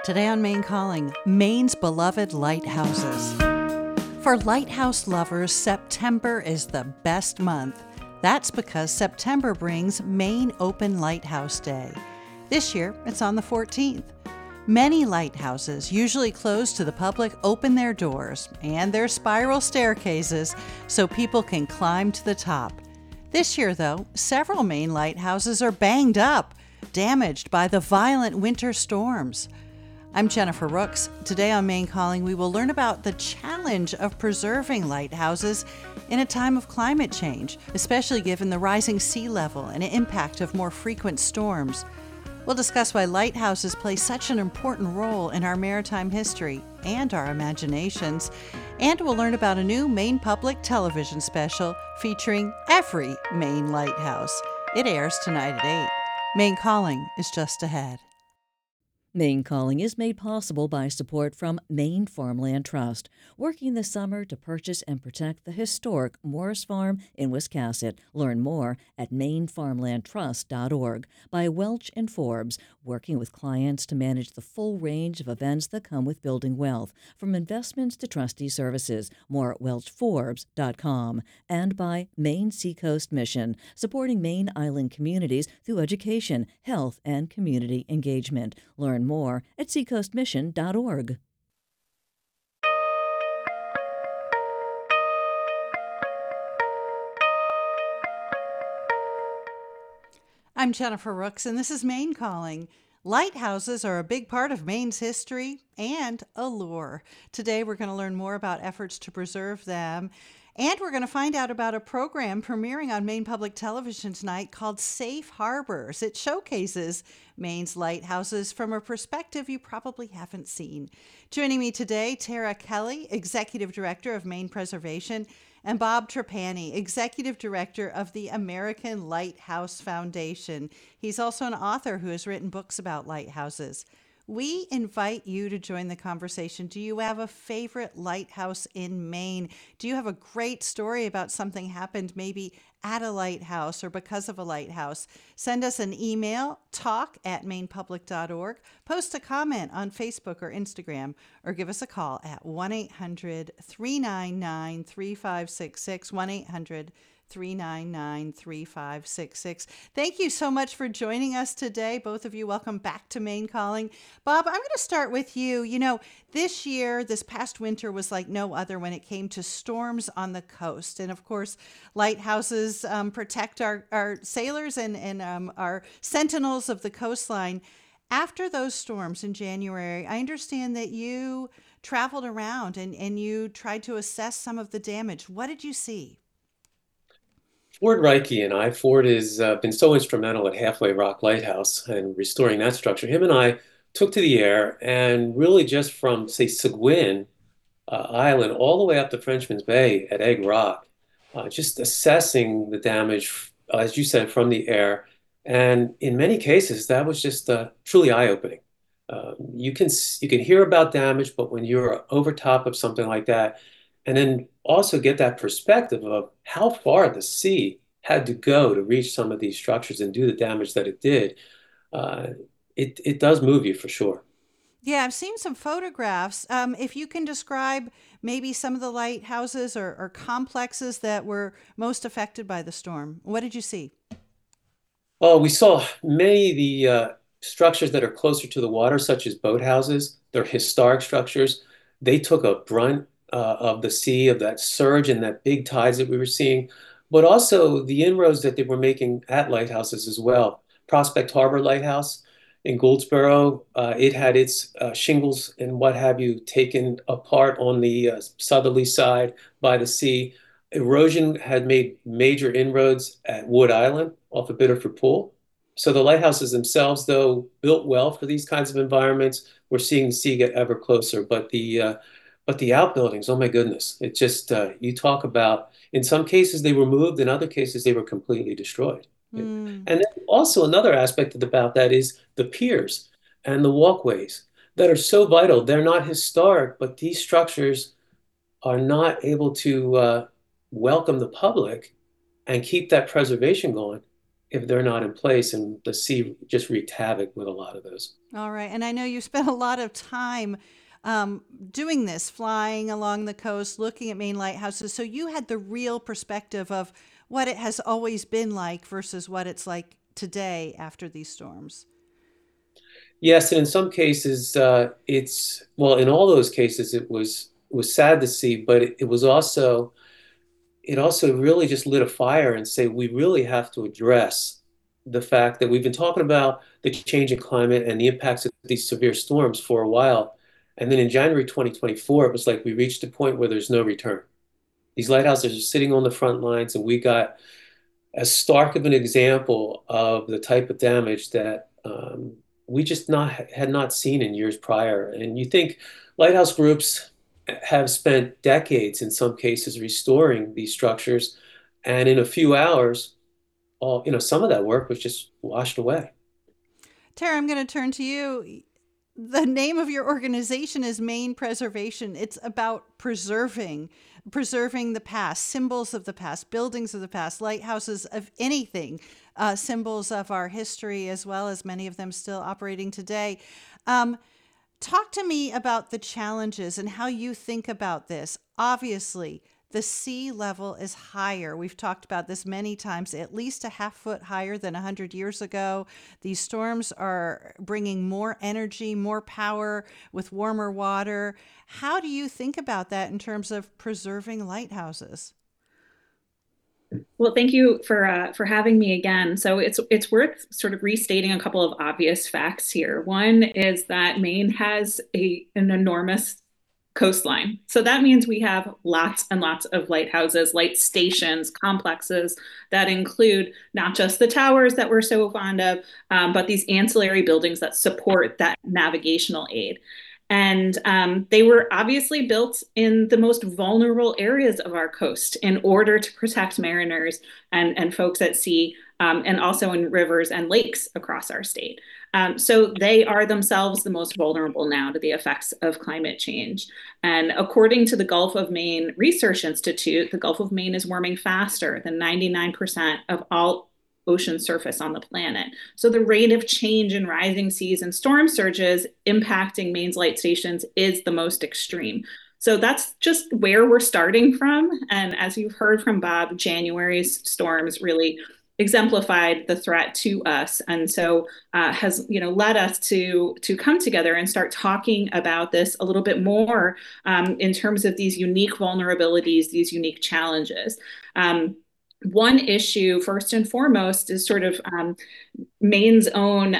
Today on Maine Calling, Maine's beloved lighthouses. For lighthouse lovers, September is the best month. That's because September brings Maine Open Lighthouse Day. This year, it's on the 14th. Many lighthouses, usually closed to the public, open their doors and their spiral staircases so people can climb to the top. This year, though, several Maine lighthouses are banged up, damaged by the violent winter storms. I'm Jennifer Rooks. Today on Maine Calling, we will learn about the challenge of preserving lighthouses in a time of climate change, especially given the rising sea level and impact of more frequent storms. We'll discuss why lighthouses play such an important role in our maritime history and our imaginations. And we'll learn about a new Maine Public television special featuring every Maine lighthouse. It airs tonight at 8. Maine Calling is just ahead. Maine Calling is made possible by support from Maine Farmland Trust, working this summer to purchase and protect the historic Morris Farm in Wiscasset. Learn more at mainefarmlandtrust.org. By Welch and Forbes, working with clients to manage the full range of events that come with building wealth, from investments to trustee services. More at welchforbes.com. And by Maine Seacoast Mission, supporting Maine Island communities through education, health, and community engagement. Learn more at seacoastmission.org. I'm Jennifer Rooks, and this is Maine Calling. Lighthouses are a big part of Maine's history and allure. Today, we're going to learn more about efforts to preserve them. And we're going to find out about a program premiering on Maine Public Television tonight called Safe Harbors. It showcases Maine's lighthouses from a perspective you probably haven't seen. Joining me today, Tara Kelly, Executive Director of Maine Preservation, and Bob Trapani, Executive Director of the American Lighthouse Foundation. He's also an author who has written books about lighthouses. We invite you to join the conversation. Do you have a favorite lighthouse in Maine? Do you have a great story about something happened maybe at a lighthouse or because of a lighthouse? Send us an email, talk@mainepublic.org. Post a comment on Facebook or Instagram, or give us a call at 1-800-399-3566, 1-800-399-3566. Thank you so much for joining us today. Both of you, welcome back to Maine Calling. Bob, I'm going to start with you. You know, this year, this past winter was like no other when it came to storms on the coast. And of course, lighthouses protect our sailors and our sentinels of the coastline. After those storms in January, I understand that you traveled around and you tried to assess some of the damage. What did you see? Ford Reike and I, Ford has been so instrumental at Halfway Rock Lighthouse and restoring that structure. Him and I took to the air and really just from, say, Seguin Island all the way up to Frenchman's Bay at Egg Rock, just assessing the damage, as you said, from the air. And in many cases, that was just truly eye-opening. You can hear about damage, but when you're over top of something like that, and then also get that perspective of how far the sea had to go to reach some of these structures and do the damage that it did. It does move you for sure. Yeah, I've seen some photographs. If you can describe maybe some of the lighthouses or complexes that were most affected by the storm, what did you see? Oh, we saw many of the structures that are closer to the water, such as boathouses. They're historic structures. They took a brunt of the sea, of that surge and that big tides that we were seeing, but also the inroads that they were making at lighthouses as well. Prospect Harbor Lighthouse in Goldsboro, it had its shingles and what have you taken apart on the southerly side by the sea. Erosion had made major inroads at Wood Island off of Biddeford Pool. So the lighthouses themselves, though built well for these kinds of environments, we're seeing the sea get ever closer. But the outbuildings, oh my goodness, it just, you talk about, in some cases they were moved, in other cases they were completely destroyed. Mm. And then also another aspect about that is the piers and the walkways that are so vital. They're not historic, but these structures are not able to welcome the public and keep that preservation going if they're not in place, and the sea just wreaked havoc with a lot of those. All right. And I know you spent a lot of time doing this, flying along the coast, looking at Maine lighthouses. So you had the real perspective of what it has always been like versus what it's like today after these storms. Yes, and in some cases, it's well, in all those cases, it was sad to see, but it was also it also really just lit a fire and say we really have to address the fact that we've been talking about the change in climate and the impacts of these severe storms for a while. And then in January 2024, it was like we reached a point where there's no return. These lighthouses are sitting on the front lines, and we got as stark of an example of the type of damage that we just not had not seen in years prior. And you think lighthouse groups have spent decades in some cases restoring these structures, and in a few hours, some of that work was just washed away. Tara, I'm going to turn to you. The name of your organization is Maine Preservation. It's about preserving the past, symbols of the past, buildings of the past, lighthouses of anything, symbols of our history, as well as many of them still operating today. Um, Talk to me about the challenges and how you think about this. Obviously, the sea level is higher. We've talked about this many times, at least a half foot higher than 100 years ago. These storms are bringing more energy, more power with warmer water. How do you think about that in terms of preserving lighthouses? Well, thank you for having me again. So it's worth sort of restating a couple of obvious facts here. One is that Maine has an enormous coastline. So that means we have lots and lots of lighthouses, light stations, complexes that include not just the towers that we're so fond of, but these ancillary buildings that support that navigational aid. And they were obviously built in the most vulnerable areas of our coast in order to protect mariners and folks at sea, and also in rivers and lakes across our state. So they are themselves the most vulnerable now to the effects of climate change. And according to the Gulf of Maine Research Institute, the Gulf of Maine is warming faster than 99% of all ocean surface on the planet. So the rate of change in rising seas and storm surges impacting Maine's light stations is the most extreme. So that's just where we're starting from. And as you've heard from Bob, January's storms really exemplified the threat to us, and so has led us to come together and start talking about this a little bit more, in terms of these unique vulnerabilities, these unique challenges. One issue, first and foremost, is sort of Maine's own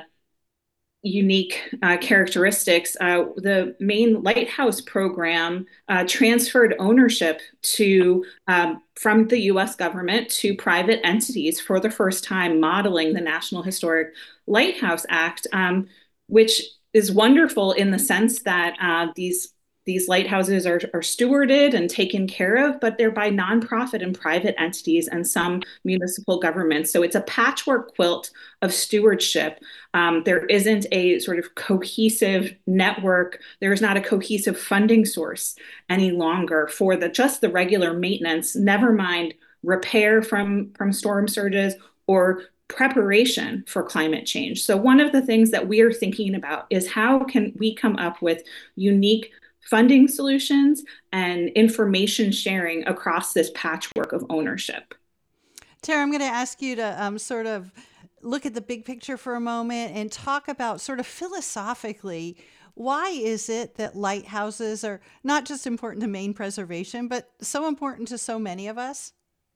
unique characteristics. The Maine Lighthouse Program transferred ownership to from the U.S. government to private entities for the first time, modeling the National Historic Lighthouse Act, which is wonderful in the sense that these lighthouses are stewarded and taken care of, but they're by nonprofit and private entities and some municipal governments. So it's a patchwork quilt of stewardship. There isn't a sort of cohesive network. There is not a cohesive funding source any longer for just the regular maintenance, never mind repair from storm surges or preparation for climate change. So one of the things that we are thinking about is how can we come up with unique funding solutions and information sharing across this patchwork of ownership. Tara, I'm going to ask you to sort of look at the big picture for a moment and talk about sort of philosophically, why is it that lighthouses are not just important to Maine preservation, but so important to so many of us?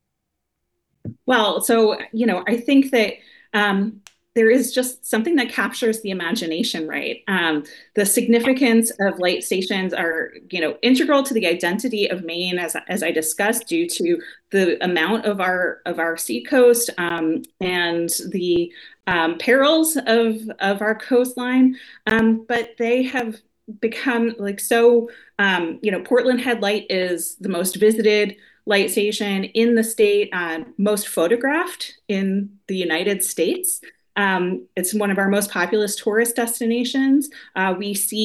Well, so, I think that there is just something that captures the imagination, right? The significance of light stations are, integral to the identity of Maine, as I discussed, due to the amount of our seacoast, and the perils of our coastline. But they have become like so. Portland Head Light is the most visited light station in the state, most photographed in the United States. It's one of our most populous tourist destinations. We see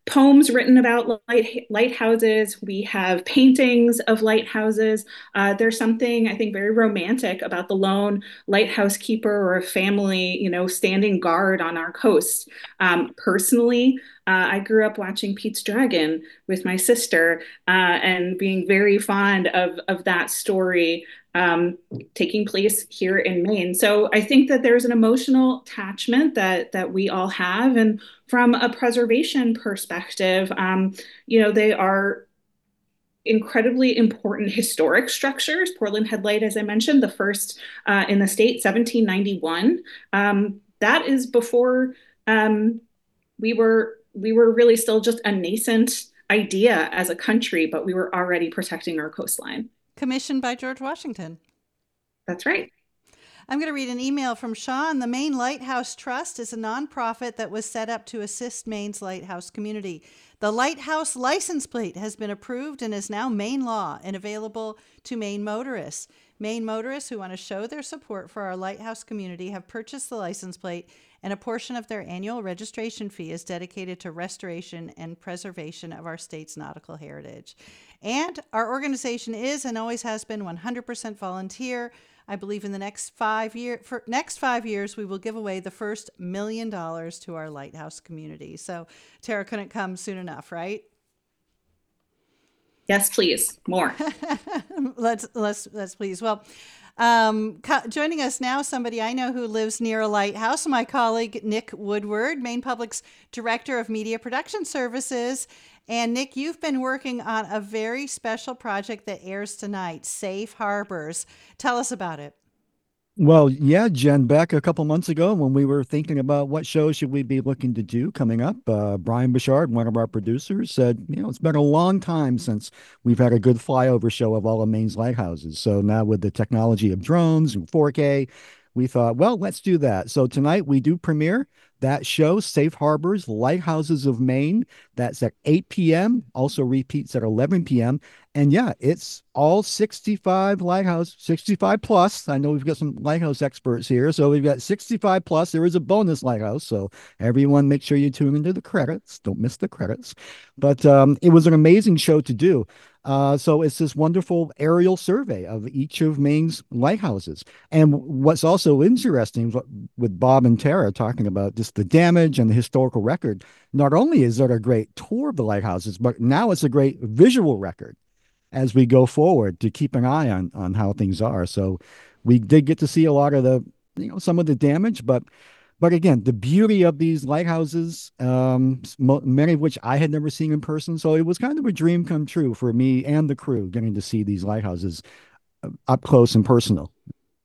poems written about lighthouses. We have paintings of lighthouses. There's something I think very romantic about the lone lighthouse keeper or a family, standing guard on our coast. Personally, I grew up watching Pete's Dragon with my sister and being very fond of that story taking place here in Maine. So I think that there's an emotional attachment that we all have, and from a preservation perspective, they are incredibly important historic structures. Portland Head Light, as I mentioned, the first in the state, 1791. That is before we were really still just a nascent idea as a country, but we were already protecting our coastline. Commissioned by George Washington. That's right. I'm going to read an email from Sean. The Maine Lighthouse Trust is a nonprofit that was set up to assist Maine's lighthouse community. The lighthouse license plate has been approved and is now Maine law and available to Maine motorists. Maine motorists who want to show their support for our lighthouse community have purchased the license plate, and a portion of their annual registration fee is dedicated to restoration and preservation of our state's nautical heritage. And our organization is and always has been 100% volunteer. I believe in the next 5 years, we will give away the first $1 million to our lighthouse community. So Tara couldn't come soon enough, right? Yes, please. More. let's please. Well, joining us now, somebody I know who lives near a lighthouse, my colleague Nick Woodward, Maine Public's Director of Media Production Services. And Nick, you've been working on a very special project that airs tonight, Safe Harbors. Tell us about it. Well, yeah, Jen, back a couple months ago when we were thinking about what show should we be looking to do coming up, Brian Bouchard, one of our producers, said, it's been a long time since we've had a good flyover show of all of Maine's lighthouses. So now with the technology of drones and 4K, we thought, well, let's do that. So tonight we do premiere that show, Safe Harbors, Lighthouses of Maine. That's at 8 p.m. Also repeats at 11 p.m. And yeah, it's all 65 lighthouse, 65 plus. I know we've got some lighthouse experts here. So we've got 65 plus. There is a bonus lighthouse. So everyone make sure you tune into the credits. Don't miss the credits. But it was an amazing show to do. So it's this wonderful aerial survey of each of Maine's lighthouses. And what's also interesting with Bob and Tara talking about just the damage and the historical record, not only is it a great tour of the lighthouses, but now it's a great visual record as we go forward to keep an eye on how things are. So we did get to see a lot of the, some of the damage, but again, the beauty of these lighthouses, many of which I had never seen in person. So it was kind of a dream come true for me and the crew getting to see these lighthouses up close and personal.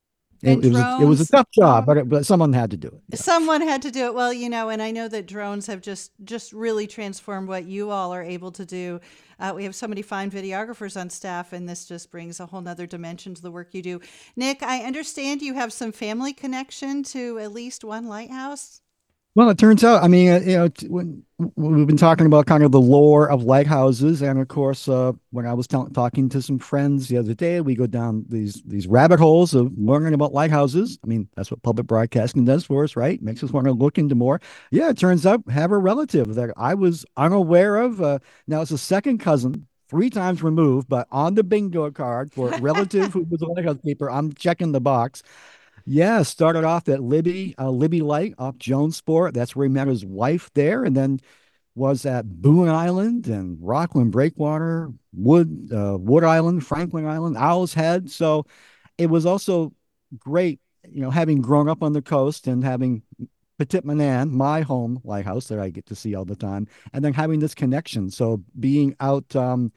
It was a tough job, but someone had to do it. Yeah. Someone had to do it. Well, and I know that drones have just really transformed what you all are able to do. We have so many fine videographers on staff, and this just brings a whole nother dimension to the work you do. Nick, I understand you have some family connection to at least one lighthouse. Well, it turns out, when we've been talking about kind of the lore of lighthouses, and of course, when I was talking to some friends the other day, we go down these rabbit holes of learning about lighthouses. I mean, that's what public broadcasting does for us, right? Makes us want to look into more. Yeah, it turns out I have a relative that I was unaware of. Now it's a second cousin, 3 times removed, but on the bingo card for a relative who was a lighthouse keeper, I'm checking the box. Yeah, started off at Libby Light off Jonesport. That's where he met his wife there, and then was at Boone Island and Rockland Breakwater, Wood Island, Franklin Island, Owl's Head. So it was also great, having grown up on the coast and having Petit Manan, my home lighthouse that I get to see all the time, and then having this connection. So being out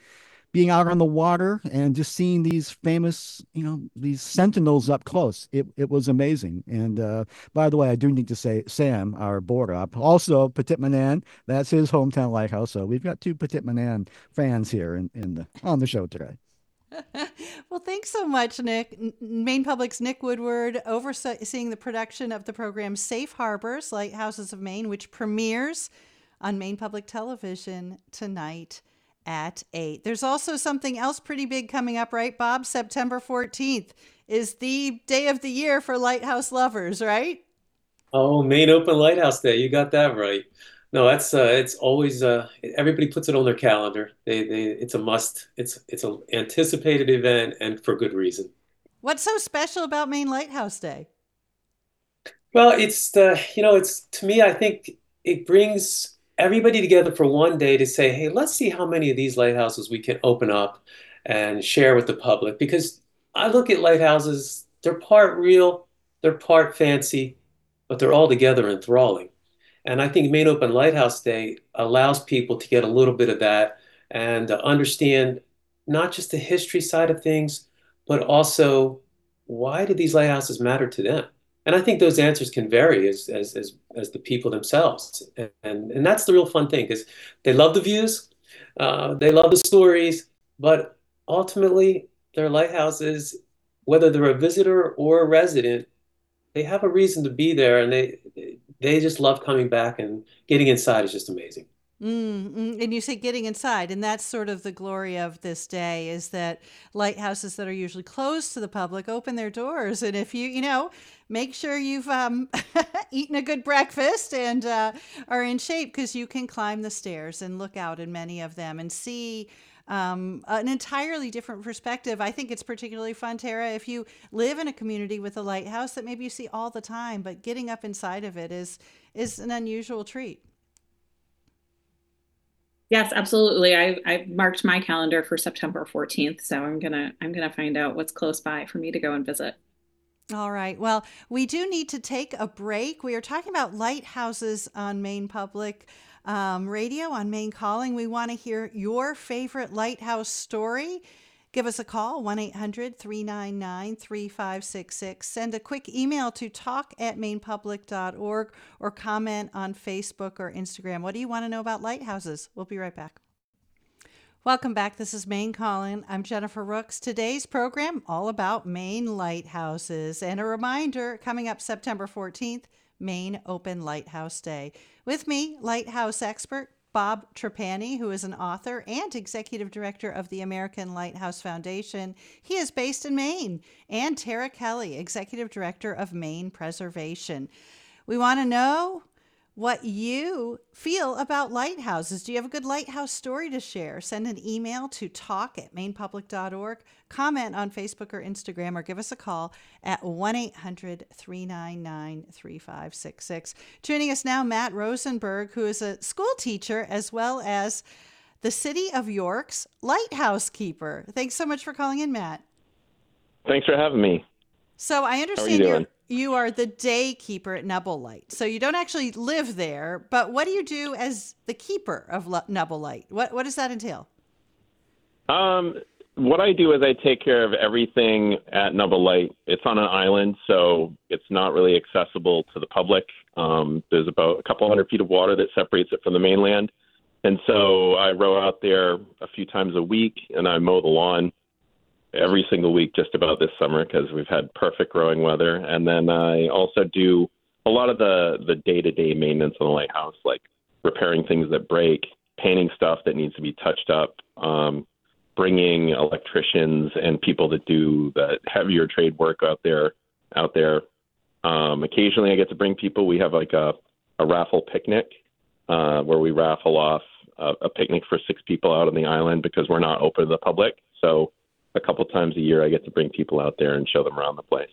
on the water and just seeing these famous, these sentinels up close. It was amazing. And by the way, I do need to say Sam, our board op, also Petit Manan, that's his hometown lighthouse. So we've got 2 Petit Manan fans here on the show today. Well, thanks so much, Nick. Maine Public's Nick Woodward overseeing the production of the program Safe Harbors, Lighthouses of Maine, which premieres on Maine Public Television tonight at 8. There's also something else pretty big coming up, right, Bob? September 14th is the day of the year for lighthouse lovers, right? Oh, Maine Open Lighthouse Day. You got that right. No, that's it's always everybody puts it on their calendar. It's a must. It's an anticipated event and for good reason. What's so special about Maine Lighthouse Day? Well, it's the, it's to me, I think it brings everybody together for one day to say, hey, let's see how many of these lighthouses we can open up and share with the public. Because I look at lighthouses, they're part real, they're part fancy, but they're all together enthralling. And I think Maine Open Lighthouse Day allows people to get a little bit of that and to understand not just the history side of things, but also why do these lighthouses matter to them? And I think those answers can vary as the people themselves. And that's the real fun thing because they love the views, they love the stories, but ultimately their lighthouses, whether they're a visitor or a resident, they have a reason to be there and they just love coming back and getting inside is just amazing. And you say getting inside, and that's sort of the glory of this day is that lighthouses that are usually closed to the public open their doors. And if make sure you've eaten a good breakfast and are in shape because you can climb the stairs and look out in many of them and see an entirely different perspective. I think it's particularly fun, Tara, if you live in a community with a lighthouse that maybe you see all the time, but getting up inside of it is an unusual treat. Yes, absolutely. I've marked my calendar for September 14th, so I'm gonna find out what's close by for me to go and visit. All right. Well, we do need to take a break. We are talking about lighthouses on Maine Public Radio, on Maine Calling. We want to hear your favorite lighthouse story. Give us a call, 1-800-399-3566. Send a quick email to talk@mainepublic.org or comment on Facebook or Instagram. What do you want to know about lighthouses? We'll be right back. Welcome back. This is Maine Calling. I'm Jennifer Rooks. Today's program, all about Maine lighthouses. And a reminder, coming up September 14th, Maine Open Lighthouse Day. With me, lighthouse expert Bob Trapani, who is an author and executive director of the American Lighthouse Foundation. He is based in Maine. And Tara Kelly, executive director of Maine Preservation. We want to know what you feel about lighthouses. Do you have a good lighthouse story to share? Send an email to talk@mainepublic.org, comment on Facebook or Instagram, or give us a call at 1-800-399-3566. Joining us now, Matt Rosenberg, who is a school teacher as well as the City of York's lighthouse keeper. Thanks so much for calling in, Matt. Thanks for having me. So I How are you understand doing? you are the day keeper at Nubble Light. So you don't actually live there, but what do you do as the keeper of Nubble Light? What does that entail? What I do is I take care of everything at Nubble Light. It's on an island, so it's not really accessible to the public. There's about a couple hundred feet of water that separates it from the mainland. And so I row out there a few times a week, and I mow the lawn every single week just about this summer because we've had perfect growing weather. And then I also do a lot of the day-to-day maintenance on the lighthouse, like repairing things that break, painting stuff that needs to be touched up, bringing electricians and people that do the heavier trade work out there. Occasionally I get to bring people. We have like a raffle picnic where we raffle off a picnic for 6 people out on the island because we're not open to the public. So a couple times a year, I get to bring people out there and show them around the place.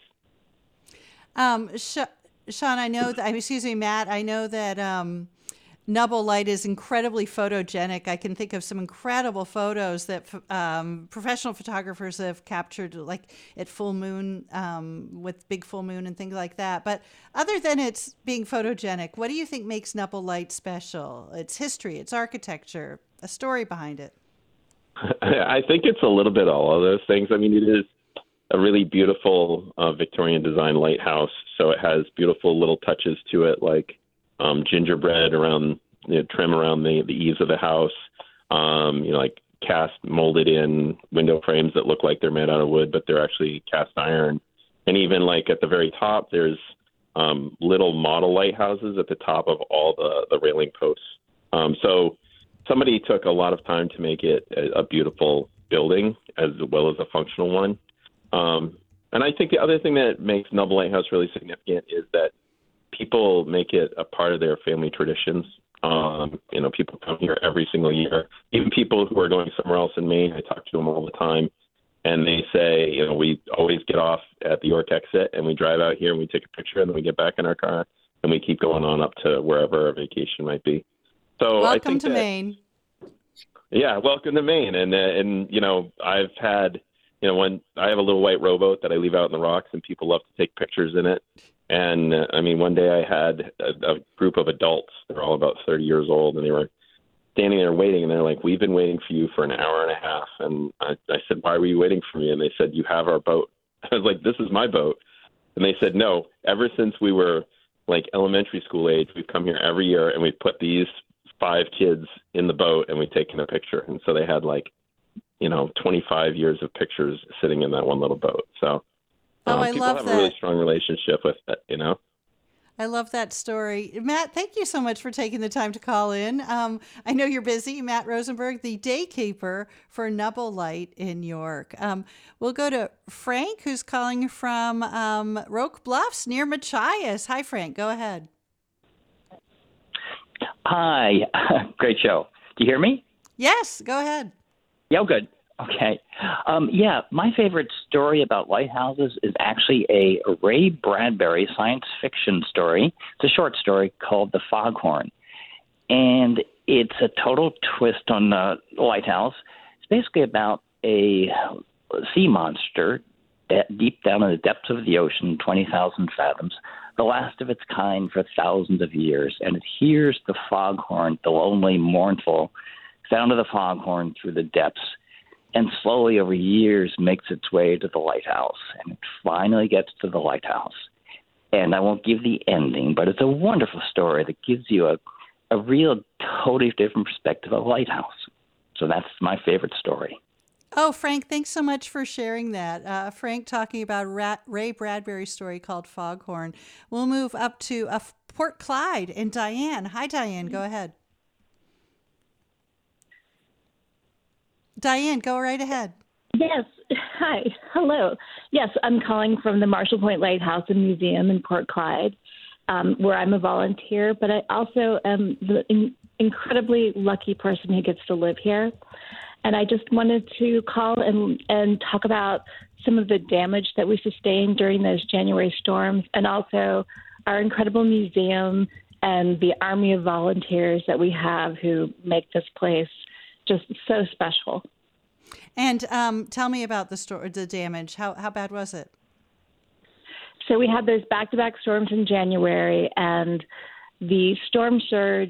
Sean, Matt, I know that Nubble Light is incredibly photogenic. I can think of some incredible photos that professional photographers have captured, like at full moon, with big full moon and things like that. But other than its being photogenic, what do you think makes Nubble Light special? Its history, its architecture, a story behind it. I think it's a little bit all of those things. I mean, it is a really beautiful Victorian design lighthouse. So it has beautiful little touches to it, like gingerbread around, trim around the eaves of the house, like cast molded in window frames that look like they're made out of wood, but they're actually cast iron. And even like at the very top, there's little model lighthouses at the top of all the railing posts. So somebody took a lot of time to make it a beautiful building as well as a functional one. And I think the other thing that makes Nubble Lighthouse really significant is that people make it a part of their family traditions. People come here every single year. Even people who are going somewhere else in Maine, I talk to them all the time, and they say, we always get off at the York exit and we drive out here and we take a picture and then we get back in our car and we keep going on up to wherever our vacation might be. So welcome to Maine. Yeah, welcome to Maine. And I've had, when I have a little white rowboat that I leave out in the rocks and people love to take pictures in it. And one day I had a group of adults. They're all about 30 years old, and they were standing there waiting. And they're like, "We've been waiting for you for an hour and a half." And I said, "Why were you waiting for me?" And they said, "You have our boat." I was like, "This is my boat." And they said, "No, ever since we were like elementary school age, we've come here every year and we've put these 5 kids in the boat and we've taken a picture." And so they had 25 years of pictures sitting in that one little boat. So I people love have that. a really strong relationship with it, I love that story. Matt, thank you so much for taking the time to call in. I know you're busy. Matt Rosenberg, the daykeeper for Nubble Light in York. We'll go to Frank, who's calling from Roque Bluffs near Machias. Hi, Frank. Go ahead. Hi. Great show. Do you hear me? Yes, go ahead. Yeah, good. Okay. My favorite story about lighthouses is actually a Ray Bradbury science fiction story. It's a short story called The Foghorn. And it's a total twist on the lighthouse. It's basically about a sea monster deep down in the depths of the ocean, 20,000 fathoms, the last of its kind for thousands of years. And it hears the foghorn, the lonely, mournful sound of the foghorn through the depths, and slowly over years makes its way to the lighthouse. And it finally gets to the lighthouse. And I won't give the ending, but it's a wonderful story that gives you a real totally different perspective of lighthouse. So that's my favorite story. Oh, Frank, thanks so much for sharing that. Frank talking about Ray Bradbury's story called Foghorn. We'll move up to Port Clyde and Diane. Hi, Diane. Go ahead. Diane, go right ahead. Yes. Hi. Hello. Yes, I'm calling from the Marshall Point Lighthouse and Museum in Port Clyde, where I'm a volunteer, but I also am the incredibly lucky person who gets to live here. And I just wanted to call and talk about some of the damage that we sustained during those January storms, and also our incredible museum and the army of volunteers that we have who make this place just so special. And tell me about the damage. How bad was it? So we had those back-to-back storms in January, and the storm surge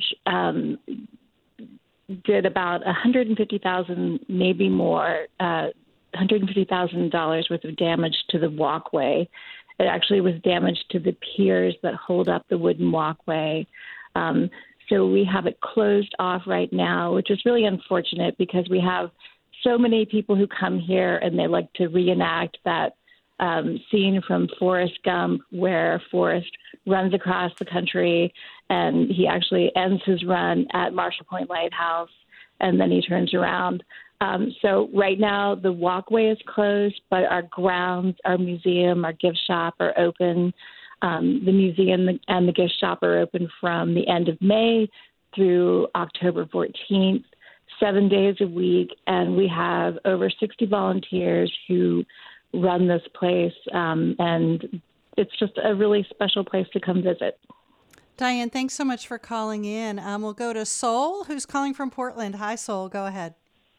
did about $150,000, maybe more, $150,000 worth of damage to the walkway. It actually was damage to the piers that hold up the wooden walkway. So we have it closed off right now, which is really unfortunate because we have so many people who come here and they like to reenact that scene from Forrest Gump where Forrest runs across the country and he actually ends his run at Marshall Point Lighthouse and then he turns around. So right now the walkway is closed, but our grounds, our museum, our gift shop are open. The museum and the gift shop are open from the end of May through October 14th, 7 days a week, and we have over 60 volunteers who run this place, and it's just a really special place to come visit. Diane, thanks so much for calling in. We'll go to Sol, who's calling from Portland. Hi, Sol. Go ahead.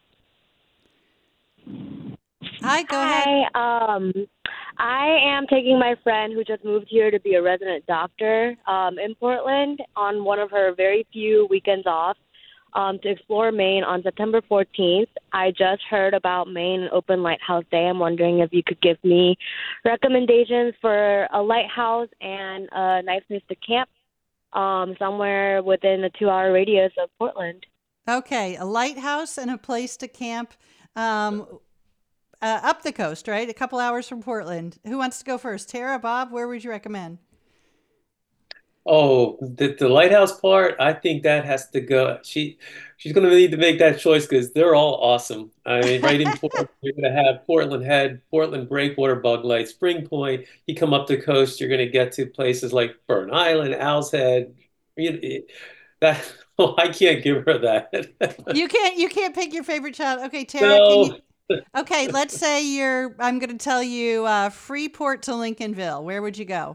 Hi, go ahead. I am taking my friend who just moved here to be a resident doctor in Portland on one of her very few weekends off to explore Maine on September 14th. I just heard about Maine Open Lighthouse Day. I'm wondering if you could give me recommendations for a lighthouse and a nice place to camp somewhere within a 2-hour radius of Portland. Okay, a lighthouse and a place to camp up the coast, right? A couple hours from Portland. Who wants to go first? Tara, Bob, where would you recommend? Oh, the lighthouse part, I think that has to go. She's going to need to make that choice because they're all awesome. I mean, right in Portland, you're going to have Portland Head, Portland Breakwater Bug Light, Spring Point. You come up the coast, you're going to get to places like Burn Island, Owl's Head. That oh, I can't give her that. You can't pick your favorite child. Okay, Tara, can you? No. Okay, let's say I'm going to tell you Freeport to Lincolnville. Where would you go?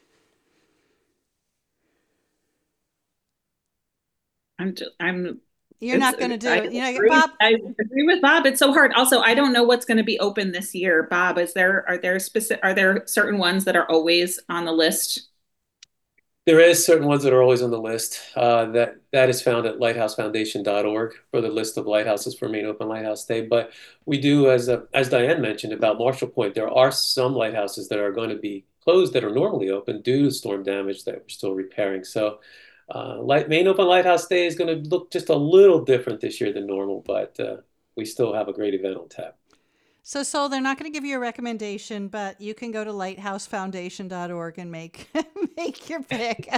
I'm You're it's not going to do I it. agree. Bob. I agree with Bob. It's so hard. Also, I don't know what's going to be open this year. Bob, are there certain ones that are always on the list? There is certain ones that are always on the list. That is found at lighthousefoundation.org for the list of lighthouses for Maine Open Lighthouse Day. But we do, as Diane mentioned about Marshall Point, there are some lighthouses that are going to be closed that are normally open due to storm damage that we're still repairing. So, Maine Open Lighthouse Day is going to look just a little different this year than normal, but we still have a great event on tap. So, Sol, they're not going to give you a recommendation, but you can go to lighthousefoundation.org and make make your pick.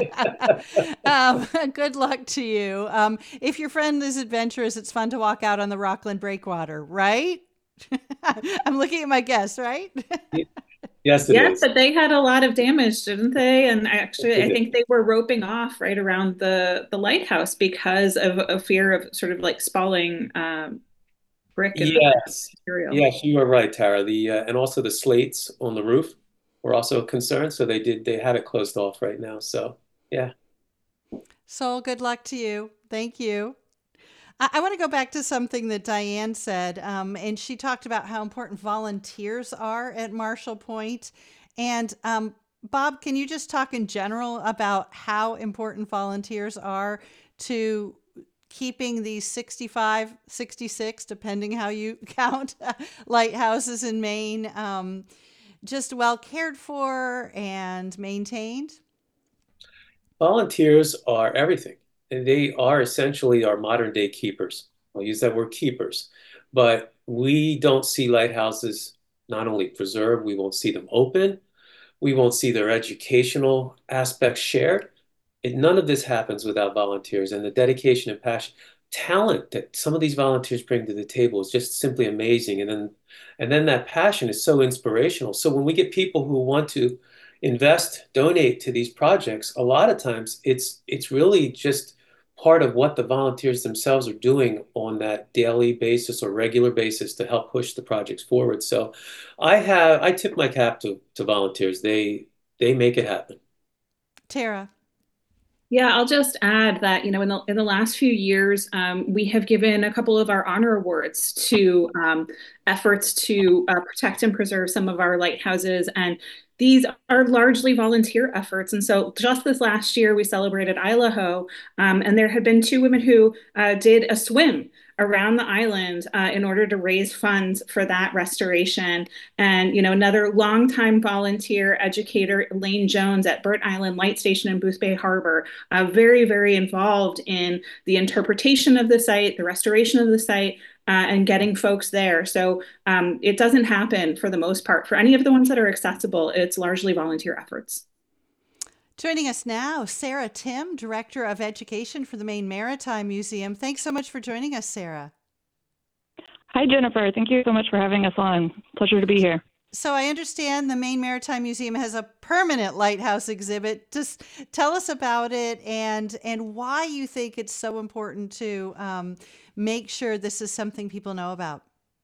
Good luck to you. If your friend is adventurous, it's fun to walk out on the Rockland Breakwater, right? I'm looking at my guess, right? Yes, it Yes, is. but they had a lot of damage, didn't they? And actually, They I did. think they were roping off right around the lighthouse because of a fear of sort of like spalling brick and Yes. material. Yes, you are right, Tara. And also the slates on the roof were also a concern, so they have it closed off right now. So, yeah. Sol, good luck to you. Thank you. I want to go back to something that Diane said, and she talked about how important volunteers are at Marshall Point. And Bob, can you just talk in general about how important volunteers are to keeping these 65, 66, depending how you count, lighthouses in Maine, just well cared for and maintained? Volunteers are everything. And they are essentially our modern day keepers. I'll use that word keepers. But we don't see lighthouses not only preserved, we won't see them open, we won't see their educational aspects shared. None of this happens without volunteers and the dedication and passion. Talent that some of these volunteers bring to the table is just simply amazing. And then that passion is so inspirational. So when we get people who want to invest, donate to these projects, a lot of times it's really just part of what the volunteers themselves are doing on that daily basis or regular basis to help push the projects forward. So I tip my cap to volunteers. They make it happen. Tara. Yeah, I'll just add that, in the last few years, we have given a couple of our honor awards to efforts to protect and preserve some of our lighthouses. And these are largely volunteer efforts. And so just this last year, we celebrated Idaho, and there had been two women who did a swim around the island in order to raise funds for that restoration. And, another longtime volunteer educator, Elaine Jones at Burt Island Light Station in Boothbay Harbor, very, very involved in the interpretation of the site, the restoration of the site, and getting folks there. So it doesn't happen for the most part. For any of the ones that are accessible, it's largely volunteer efforts. Joining us now, Sarah Tim, Director of Education for the Maine Maritime Museum. Thanks so much for joining us, Sarah. Hi, Jennifer. Thank you so much for having us on. Pleasure to be here. So I understand the Maine Maritime Museum has a permanent lighthouse exhibit. Just tell us about it and why you think it's so important to make sure this is something people know about.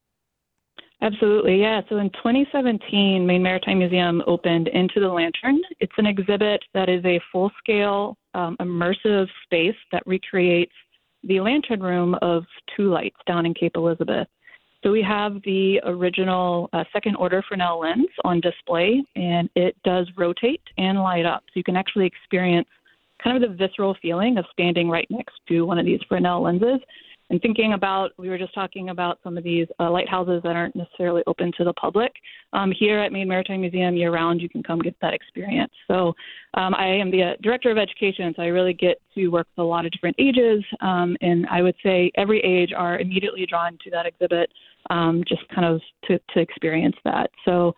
Absolutely, yeah. So in 2017, Maine Maritime Museum opened Into the Lantern. It's an exhibit that is a full-scale immersive space that recreates the lantern room of Two Lights down in Cape Elizabeth. So we have the original second order Fresnel lens on display, and it does rotate and light up. So you can actually experience kind of the visceral feeling of standing right next to one of these Fresnel lenses. And thinking about, we were just talking about some of these lighthouses that aren't necessarily open to the public. Here at Maine Maritime Museum year-round, you can come get that experience. So I am the Director of Education, so I really get to work with a lot of different ages. And I would say every age are immediately drawn to that exhibit, just kind of to experience that. So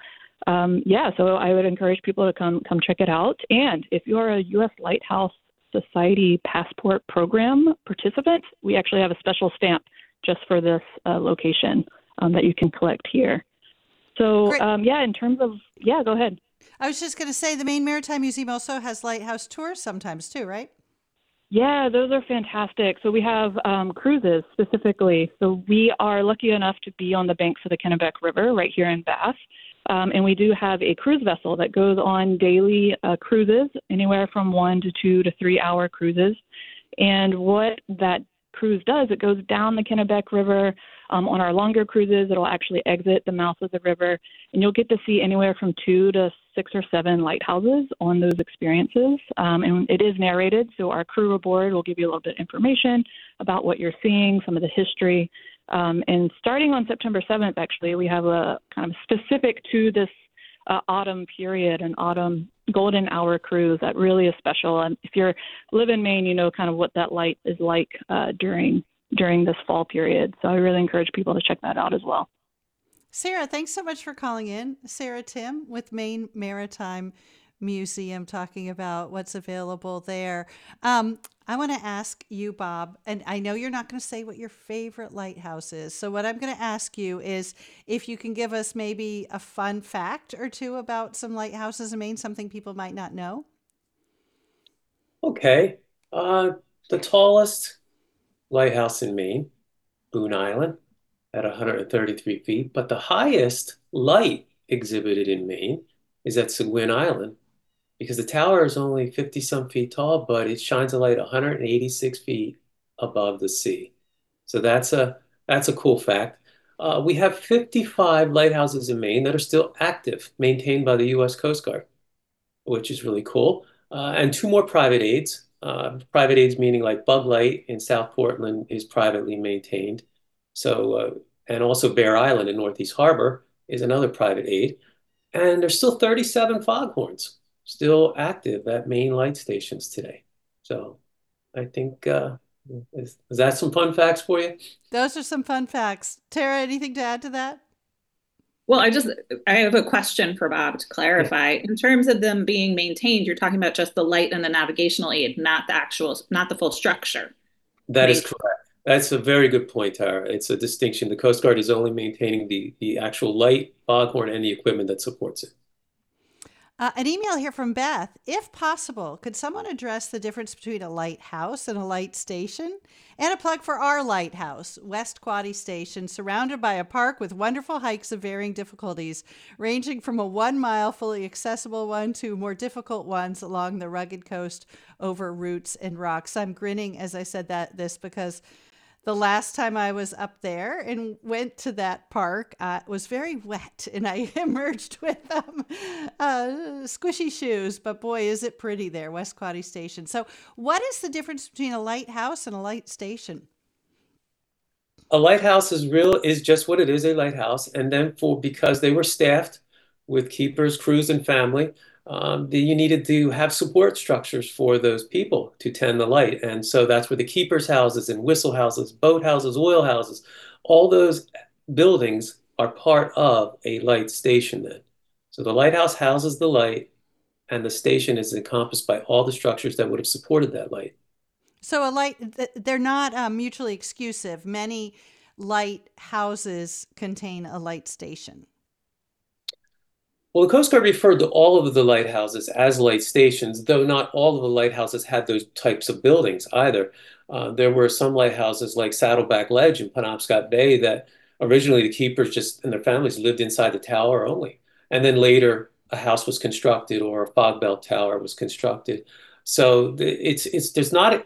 so I would encourage people to come check it out. And if you're a U.S. Lighthouse Society Passport Program participant, we actually have a special stamp just for this location that you can collect here. So, in terms of, go ahead. I was just going to say the Maine Maritime Museum also has lighthouse tours sometimes too, right? Yeah, those are fantastic. So we have cruises specifically. So we are lucky enough to be on the banks of the Kennebec River right here in Bath. And we do have a cruise vessel that goes on daily cruises, anywhere from 1 to 2 to 3 hour cruises. And what that cruise does, it goes down the Kennebec River. On our longer cruises, it'll actually exit the mouth of the river, and you'll get to see anywhere from 2 to 6 or 7 lighthouses on those experiences. And it is narrated, so our crew aboard will give you a little bit of information about what you're seeing, some of the history. And starting on September 7th, actually, we have a kind of specific to this autumn period, an autumn golden hour cruise that really is special. And if you live in Maine, you know kind of what that light is like during this fall period. So I really encourage people to check that out as well. Sarah, thanks so much for calling in. Sarah Tim with Maine Maritime Museum, talking about what's available there. I want to ask you, Bob, and I know you're not going to say what your favorite lighthouse is. So what I'm going to ask you is if you can give us maybe a fun fact or two about some lighthouses in Maine, something people might not know. Okay. The tallest lighthouse in Maine, Boone Island, at 133 feet. But the highest light exhibited in Maine is at Seguin Island, because the tower is only 50 some feet tall, but it shines a light 186 feet above the sea. So that's a cool fact. We have 55 lighthouses in Maine that are still active, maintained by the U.S. Coast Guard, which is really cool. And 2 more private aids. Private aids meaning like Bug Light in South Portland is privately maintained. So, and also Bear Island in Northeast Harbor is another private aid. And there's still 37 foghorns still active at Maine light stations today. So I think, is that some fun facts for you? Those are some fun facts. Tara, anything to add to that? Well, I have a question for Bob to clarify. In terms of them being maintained, you're talking about just the light and the navigational aid, not the full structure. That is correct. That's a very good point, Tara. It's a distinction. The Coast Guard is only maintaining the actual light, foghorn, and the equipment that supports it. An email here from Beth. If possible, could someone address the difference between a lighthouse and a light station? And a plug for our lighthouse, West Quoddy Station, surrounded by a park with wonderful hikes of varying difficulties, ranging from a 1 mile fully accessible one to more difficult ones along the rugged coast over roots and rocks. I'm grinning as I said this because the last time I was up there and went to that park, it was very wet, and I emerged with squishy shoes. But boy, is it pretty there, West Quoddy Station. So what is the difference between a lighthouse and a light station? A lighthouse is just what it is, a lighthouse. And then because they were staffed with keepers, crews, and family, you needed to have support structures for those people to tend the light. And so that's where the keepers' houses and whistle houses, boat houses, oil houses, all those buildings are part of a light station then. So the lighthouse houses the light, and the station is encompassed by all the structures that would have supported that light. So they're not mutually exclusive. Many lighthouses contain a light station. Well, the Coast Guard referred to all of the lighthouses as light stations, though not all of the lighthouses had those types of buildings either. There were some lighthouses like Saddleback Ledge in Penobscot Bay that originally the keepers and their families lived inside the tower only. And then later a house was constructed or a fog belt tower was constructed. So it's not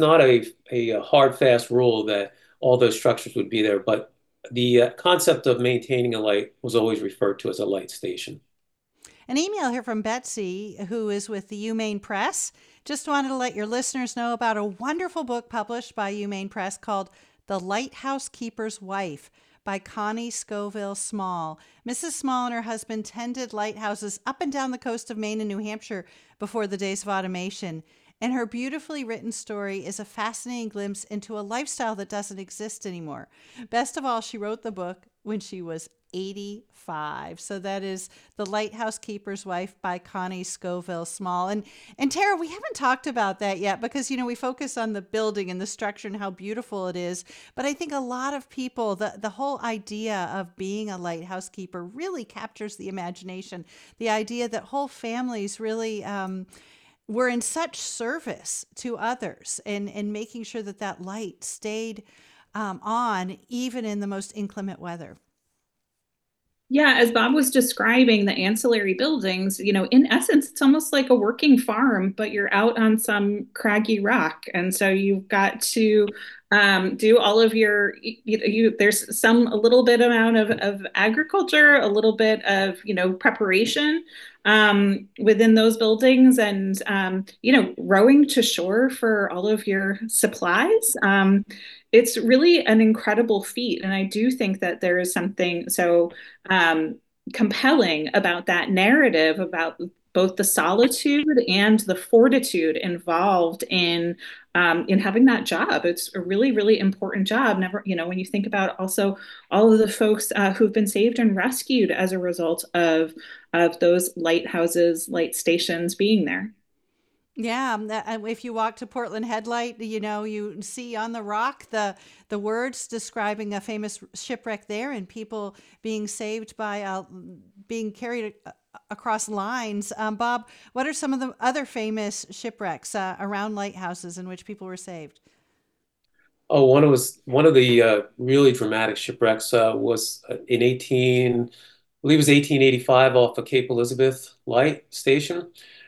a hard, fast rule that all those structures would be there, but the concept of maintaining a light was always referred to as a light station. An email here from Betsy, who is with the UMaine Press. Just wanted to let your listeners know about a wonderful book published by UMaine Press called The Lighthouse Keeper's Wife by Connie Scoville Small. Mrs. Small and her husband tended lighthouses up and down the coast of Maine and New Hampshire before the days of automation. And her beautifully written story is a fascinating glimpse into a lifestyle that doesn't exist anymore. Best of all, she wrote the book when she was 85. So that is The Lighthouse Keeper's Wife by Connie Scoville Small. And Tara, we haven't talked about that yet because, we focus on the building and the structure and how beautiful it is. But I think a lot of people, the whole idea of being a lighthouse keeper really captures the imagination. The idea that whole families really were in such service to others and making sure that that light stayed on even in the most inclement weather. Yeah, as Bob was describing the ancillary buildings, in essence, it's almost like a working farm, but you're out on some craggy rock. And so you've got to do all of there's a little bit amount of agriculture, a little bit of, preparation within those buildings and, rowing to shore for all of your supplies. It's really an incredible feat. And I do think that there is something um, compelling about that narrative about both the solitude and the fortitude involved in having that job. It's a really, really important job. Never, when you think about also all of the folks who've been saved and rescued as a result of those lighthouses, light stations being there. Yeah, if you walk to Portland Headlight, you see on the rock the words describing a famous shipwreck there and people being saved by being carried across lines. Bob, what are some of the other famous shipwrecks around lighthouses in which people were saved? Oh, one of the really dramatic shipwrecks was in I believe it was 1885 off of Cape Elizabeth Light Station,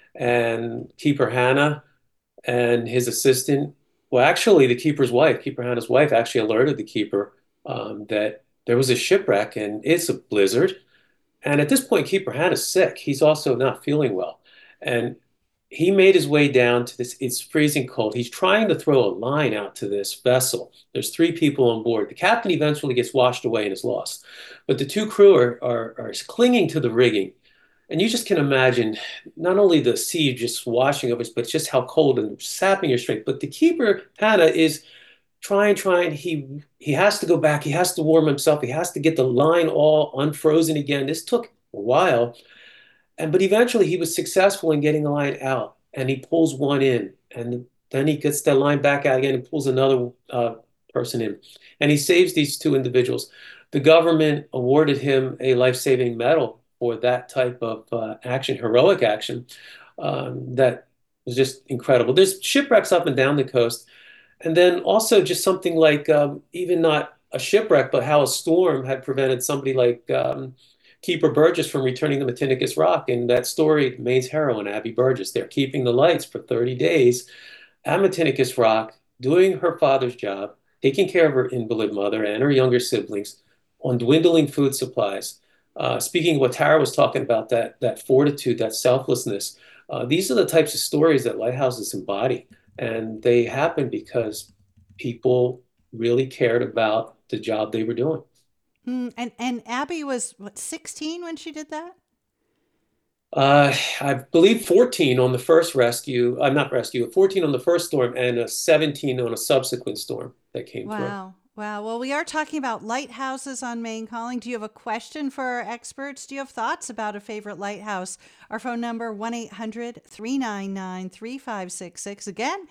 and Keeper Hannah and his assistant. Well, actually, the Keeper Hannah's wife, actually alerted the keeper that there was a shipwreck and it's a blizzard. And at this point, Keeper Hannah's sick. He's also not feeling well. And he made his way down to this. It's freezing cold. He's trying to throw a line out to this vessel. There's three people on board. The captain eventually gets washed away and is lost. But the two crew are clinging to the rigging. And you just can imagine not only the sea just washing over us, but just how cold and sapping your strength. But the keeper, Hannah, is trying. He has to go back. He has to warm himself. He has to get the line all unfrozen again. This took a while. But eventually he was successful in getting the line out, and he pulls one in, and then he gets that line back out again and pulls another person in, and he saves these two individuals. The government awarded him a life-saving medal for that type of action, heroic action, that was just incredible. There's shipwrecks up and down the coast, and then also just something like even not a shipwreck, but how a storm had prevented somebody like Keeper Burgess from returning to Matinicus Rock. In that story, Maine's heroine, Abby Burgess, they're keeping the lights for 30 days at Matinicus Rock, doing her father's job, taking care of her invalid mother and her younger siblings on dwindling food supplies. Speaking of what Tara was talking about, that fortitude, that selflessness, these are the types of stories that lighthouses embody. And they happen because people really cared about the job they were doing. And Abby was, 16 when she did that? I believe 14 on the first rescue. Not rescue, 14 on the first storm and 17 on a subsequent storm that came through. Wow. Well, we are talking about lighthouses on Maine Calling. Do you have a question for our experts? Do you have thoughts about a favorite lighthouse? Our phone number, 1-800-399-3566. Again,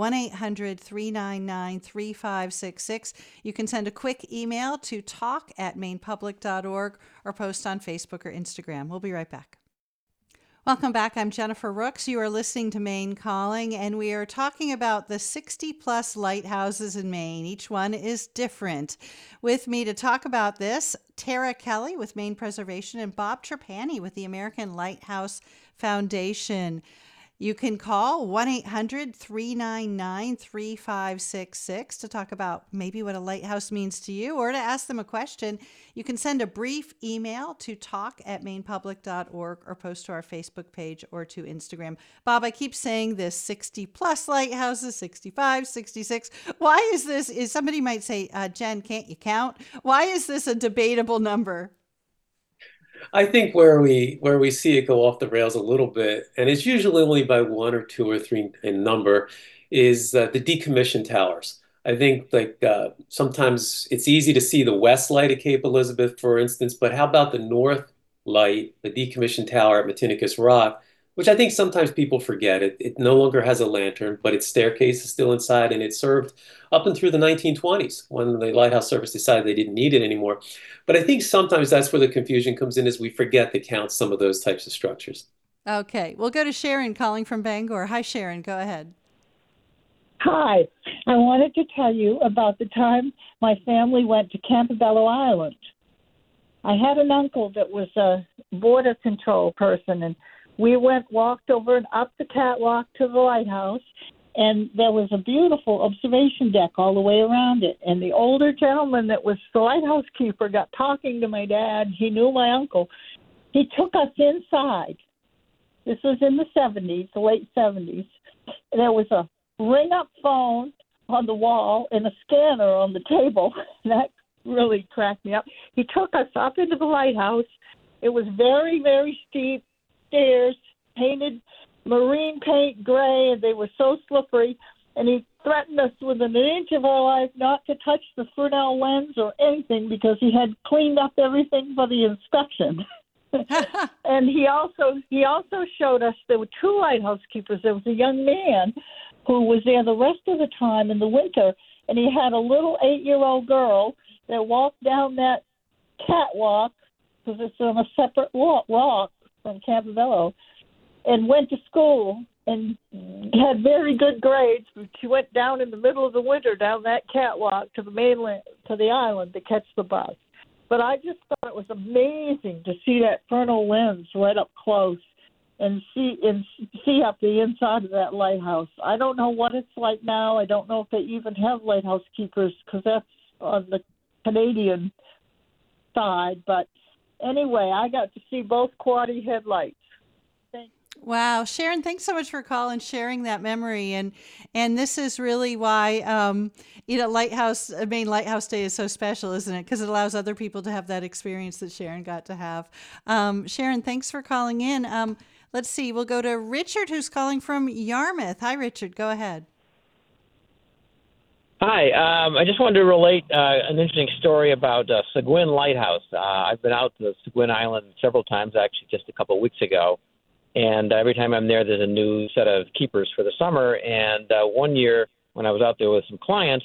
1-800-399-3566. You can send a quick email to talk@mainepublic.org or post on Facebook or Instagram. We'll be right back. Welcome back. I'm Jennifer Rooks. You are listening to Maine Calling, and we are talking about the 60-plus lighthouses in Maine. Each one is different. With me to talk about this, Tara Kelly with Maine Preservation and Bob Trapani with the American Lighthouse Foundation. You can call 1-800-399-3566 to talk about maybe what a lighthouse means to you or to ask them a question. You can send a brief email to talk@mainepublic.org or post to our Facebook page or to Instagram. Bob, I keep saying this 60-plus lighthouses, 65, 66. Why is this? Somebody might say, Jen, can't you count? Why is this a debatable number? I think where we see it go off the rails a little bit, and it's usually only by one or two or three in number, is the decommissioned towers. I think sometimes it's easy to see the west light at Cape Elizabeth, for instance, but how about the north light, the decommissioned tower at Matinicus Rock, which I think sometimes people forget. It no longer has a lantern, but its staircase is still inside, and it served up and through the 1920s when the Lighthouse Service decided they didn't need it anymore. But I think sometimes that's where the confusion comes in, is we forget to count some of those types of structures. Okay, we'll go to Sharon calling from Bangor. Hi, Sharon. Go ahead. Hi. I wanted to tell you about the time my family went to Campobello Island. I had an uncle that was a border control person, and we walked over and up the catwalk to the lighthouse, and there was a beautiful observation deck all the way around it. And the older gentleman that was the lighthouse keeper got talking to my dad. He knew my uncle. He took us inside. This was in the 70s, the late 70s. There was a ring-up phone on the wall and a scanner on the table. That really cracked me up. He took us up into the lighthouse. It was very, very steep stairs, painted marine paint gray, and they were so slippery. And he threatened us within an inch of our life not to touch the Fresnel lens or anything because he had cleaned up everything for the inspection. And he also showed us there were two lighthouse keepers. There was a young man who was there the rest of the time in the winter, and he had a little 8-year-old girl that walked down that catwalk because it's on a separate rock from Campobello, and went to school and had very good grades. She went down in the middle of the winter down that catwalk to the mainland, to the island to catch the bus. But I just thought it was amazing to see that Fresnel lens right up close and see up the inside of that lighthouse. I don't know what it's like now. I don't know if they even have lighthouse keepers because that's on the Canadian side. But anyway, I got to see both quaddy headlights. Wow, Sharon, thanks so much for calling and sharing that memory. And this is really why Maine Lighthouse Day is so special, isn't it? Because it allows other people to have that experience that Sharon got to have. Sharon, thanks for calling in. Let's see, we'll go to Richard, who's calling from Yarmouth. Hi, Richard, go ahead. Hi, I just wanted to relate an interesting story about Seguin Lighthouse. I've been out to Seguin Island several times, actually, just a couple of weeks ago. And every time I'm there, there's a new set of keepers for the summer. And one year when I was out there with some clients,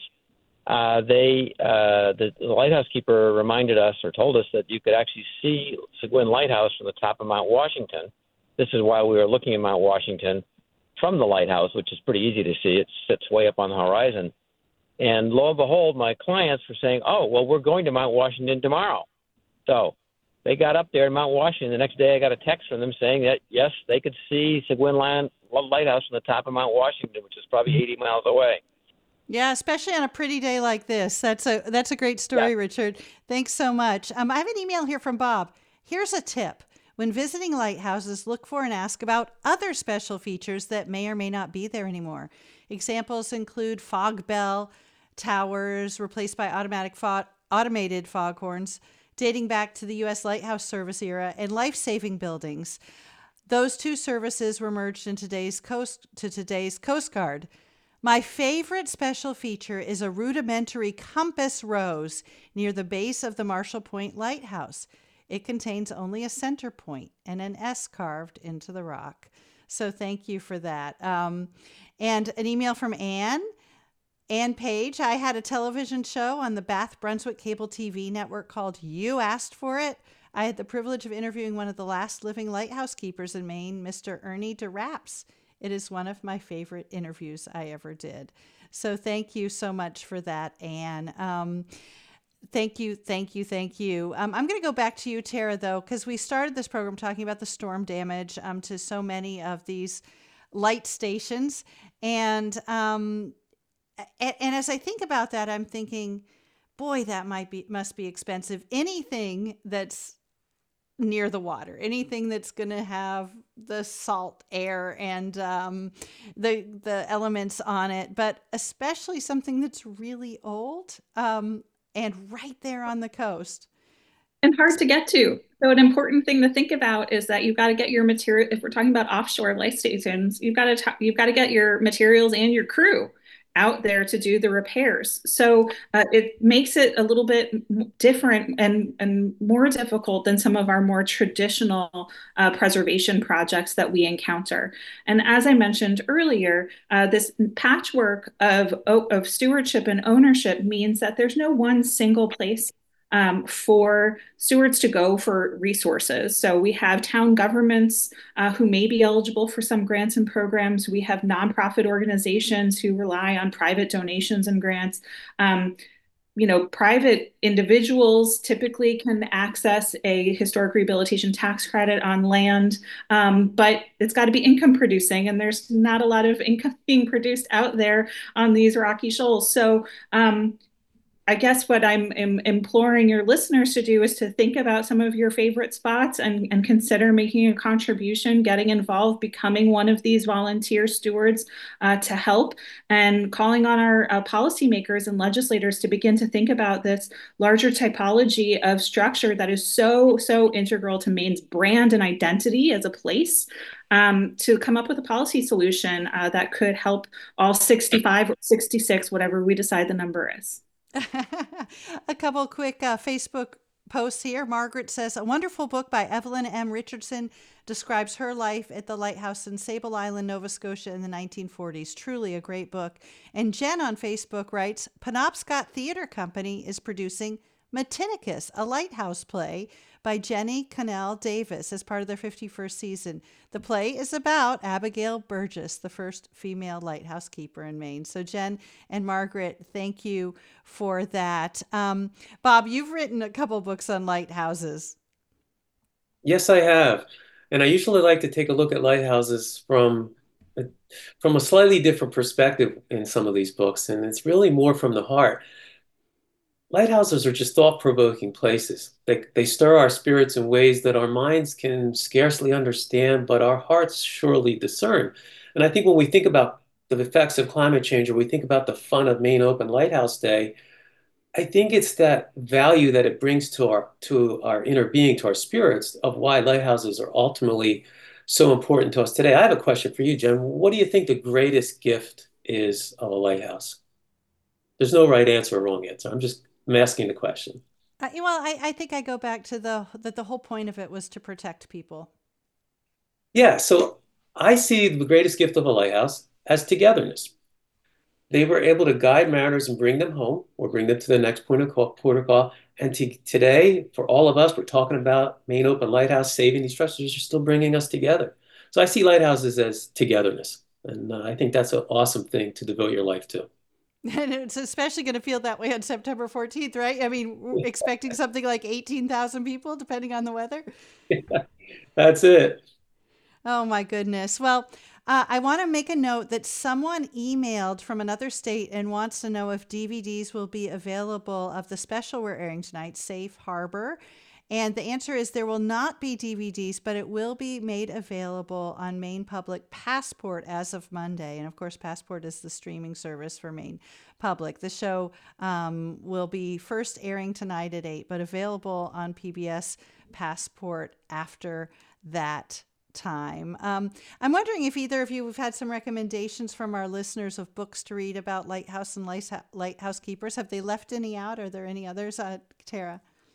the lighthouse keeper reminded us or told us that you could actually see Seguin Lighthouse from the top of Mount Washington. This is why we were looking at Mount Washington from the lighthouse, which is pretty easy to see. It sits way up on the horizon. And lo and behold, my clients were saying, oh, well, we're going to Mount Washington tomorrow. So they got up there in Mount Washington. The next day I got a text from them saying that, yes, they could see Seguin Lighthouse from the top of Mount Washington, which is probably 80 miles away. Yeah, especially on a pretty day like this. That's a great story, yeah. Richard. Thanks so much. I have an email here from Bob. Here's a tip. When visiting lighthouses, look for and ask about other special features that may or may not be there anymore. Examples include fog bell towers replaced by automated foghorns, dating back to the U.S. Lighthouse Service era, and life-saving buildings. Those two services were merged in today's Coast Guard. My favorite special feature is a rudimentary compass rose near the base of the Marshall Point Lighthouse. It contains only a center point and an S carved into the rock. So thank you for that. And an email from Anne Page. I had a television show on the Bath Brunswick Cable TV network called You Asked for It. I had the privilege of interviewing one of the last living lighthouse keepers in Maine, Mr. Ernie DeRaps. It is one of my favorite interviews I ever did. So thank you so much for that, Anne. Thank you. I'm going to go back to you, Tara, though, because we started this program talking about the storm damage to so many of these light stations. And as I think about that, I'm thinking, boy, that must be expensive. Anything that's near the water, anything that's going to have the salt air and the elements on it, but especially something that's really old and right there on the coast. And hard to get to. So an important thing to think about is that you've got to get your material. If we're talking about offshore light stations, you've got to get your materials and your crew out there to do the repairs. So it makes it a little bit different and more difficult than some of our more traditional preservation projects that we encounter. And as I mentioned earlier, this patchwork of stewardship and ownership means that there's no one single place for stewards to go for resources. So we have town governments who may be eligible for some grants and programs. We have nonprofit organizations who rely on private donations and grants. Private individuals typically can access a historic rehabilitation tax credit on land, but it's got to be income producing, and there's not a lot of income being produced out there on these rocky shoals. So I guess what I'm imploring your listeners to do is to think about some of your favorite spots and consider making a contribution, getting involved, becoming one of these volunteer stewards to help, and calling on our policymakers and legislators to begin to think about this larger typology of structure that is so integral to Maine's brand and identity as a place. To come up with a policy solution that could help all 65 or 66, whatever we decide the number is. A couple quick Facebook posts here. Margaret says, a wonderful book by Evelyn M. Richardson describes her life at the lighthouse in Sable Island, Nova Scotia in the 1940s. Truly a great book. And Jen on Facebook writes, Penobscot Theater Company is producing Matinicus, a lighthouse play by Jenny Connell Davis as part of their 51st season. The play is about Abigail Burgess, the first female lighthouse keeper in Maine. So Jen and Margaret, thank you for that. Bob, you've written a couple books on lighthouses. Yes, I have. And I usually like to take a look at lighthouses from a slightly different perspective in some of these books, and it's really more from the heart. Lighthouses are just thought-provoking places. They stir our spirits in ways that our minds can scarcely understand, but our hearts surely discern. And I think when we think about the effects of climate change, or we think about the fun of Maine Open Lighthouse Day, I think it's that value that it brings to our inner being, to our spirits, of why lighthouses are ultimately so important to us today. I have a question for you, Jen. What do you think the greatest gift is of a lighthouse? There's no right answer or wrong answer. I'm asking the question. I think I go back to that the whole point of it was to protect people. Yeah, so I see the greatest gift of a lighthouse as togetherness. They were able to guide mariners and bring them home, or bring them to the next port of call. And today, for all of us, we're talking about Maine Open Lighthouse, saving these structures are still bringing us together. So I see lighthouses as togetherness. And I think that's an awesome thing to devote your life to. And it's especially going to feel that way on September 14th, right? I mean, we're expecting something like 18,000 people, depending on the weather. Yeah, that's it. Oh, my goodness. Well, I want to make a note that someone emailed from another state and wants to know if DVDs will be available of the special we're airing tonight, Safe Harbor. And the answer is there will not be DVDs, but it will be made available on Maine Public Passport as of Monday. And of course, Passport is the streaming service for Maine Public. The show will be first airing tonight at 8, but available on PBS Passport after that time. I'm wondering if either of you have had some recommendations from our listeners of books to read about lighthouse and lighthouse keepers. Have they left any out? Are there any others, Tara?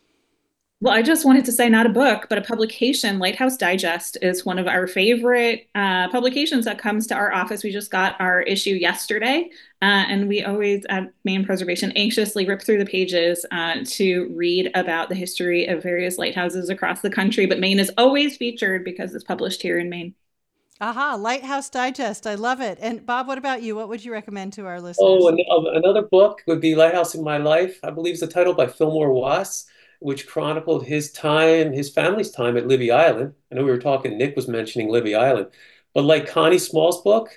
Well, I just wanted to say not a book, but a publication. Lighthouse Digest is one of our favorite publications that comes to our office. We just got our issue yesterday, and we always at Maine Preservation anxiously rip through the pages to read about the history of various lighthouses across the country. But Maine is always featured because it's published here in Maine. Aha, Lighthouse Digest. I love it. And Bob, what about you? What would you recommend to our listeners? Oh, another book would be Lighthousing My Life. I believe it's a title by Fillmore Wass, which chronicled his family's time at Libby Island. I know Nick was mentioning Libby Island, but like Connie Small's book,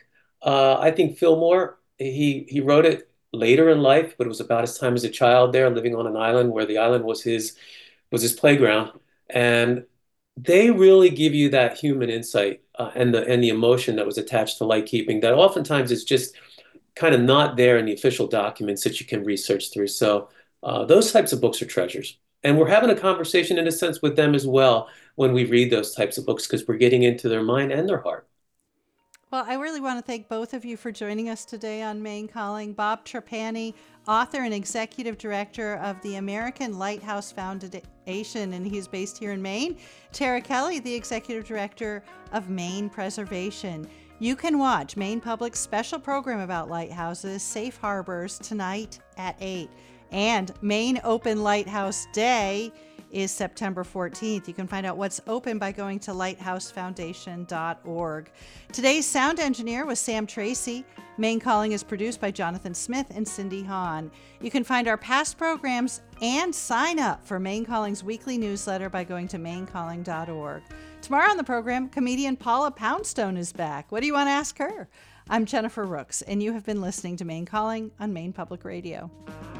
I think Fillmore, he wrote it later in life, but it was about his time as a child there, living on an island where the island was his playground. And they really give you that human insight and the emotion that was attached to light keeping that oftentimes is just kind of not there in the official documents that you can research through. So those types of books are treasures. And we're having a conversation, in a sense, with them as well when we read those types of books, because we're getting into their mind and their heart. Well, I really want to thank both of you for joining us today on Maine Calling. Bob Trapani, author and executive director of the American Lighthouse Foundation, and he's based here in Maine. Tara Kelly, the executive director of Maine Preservation. You can watch Maine Public's special program about lighthouses, Safe Harbors, tonight at 8. And Maine Open Lighthouse Day is September 14th. You can find out what's open by going to lighthousefoundation.org. Today's sound engineer was Sam Tracy. Maine Calling is produced by Jonathan Smith and Cindy Hahn. You can find our past programs and sign up for Maine Calling's weekly newsletter by going to mainecalling.org. Tomorrow on the program, comedian Paula Poundstone is back. What do you want to ask her? I'm Jennifer Rooks, and you have been listening to Maine Calling on Maine Public Radio.